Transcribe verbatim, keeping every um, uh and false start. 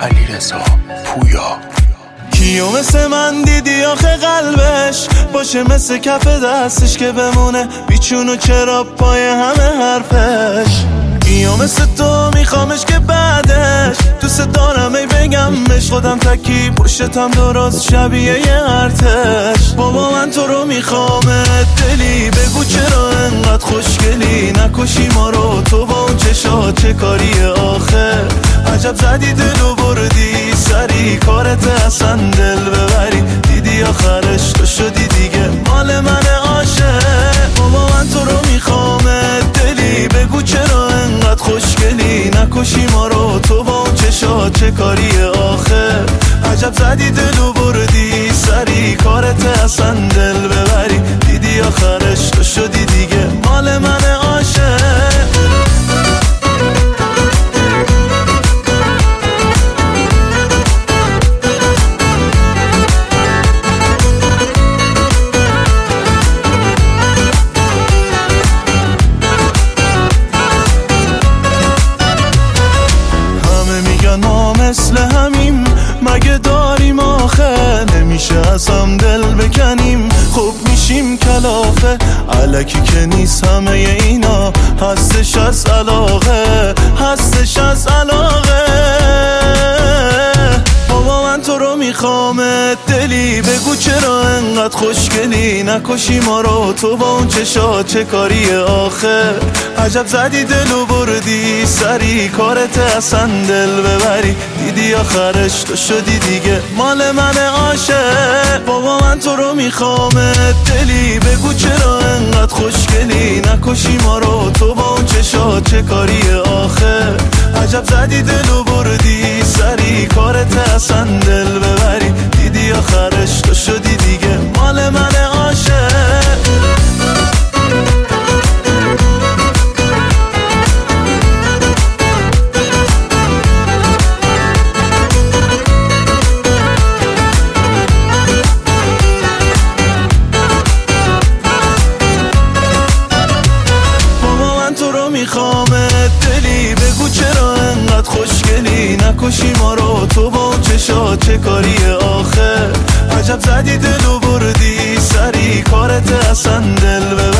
علیرضا پویا. کیو مثل من دیدی آخه قلبش باشه مثل کف دستش که بمونه بیچون و چرا پای همه حرفش. کیو مثل تو میخوامش که بعدش دوست دارم ای بگمش خودم تکی پشتم درست شبیه یه ارتش. بابا من تو رو میخوامت دلی بگو چرا انقدر خوشگلی نکشی ما رو تو با اون چشا چه کاریه آخه. عجب زدی دلو بردی سری کارت اصلا دل ببری دیدی آخرش تو شدی دیگه مال من عاشق. بابا من تو رو میخوامت دلی بگو چرا انقدر خوشگلی نکشی ما رو تو با اون چشا چه کاریه آخه. عجب زدی دلو بردی سری کارت اصلا دل ببری دیدی آخرش تو شدی دیگه مال من عاشق. مثل همیم مگه داریم آخه نمیشه از هم دل بکنیم خوب میشیم کلافه الکی که نیست همه اینا هستش از علاقه هستش از علاقه. بابا من تو رو میخوامت دلی بگو چرا انقدر خوشگلی نکشی ما رو تو با اون چشا چه کاریه آخه. عجب زدی دلو بردی سری کارت اصلا دل ببری دیدی آخرش تو شدی دیگه مال من عاشق. بابا من تو رو میخوامت دلی بگو چرا انقدر خوشگلی نکشی ما رو تو با اون چشا چه کاریه آخه. عجب زدی دلو بردی سری کارت اصلا دل ببری دیدی آخرش تو شدی دیگه مال من عاشق. میخوامت دلی بگو چرا انقدر خوشگلی نکشی ما رو تو با اون چشا چه کاریه آخه. عجب زدی دلو بردی سری کارت اصلا دل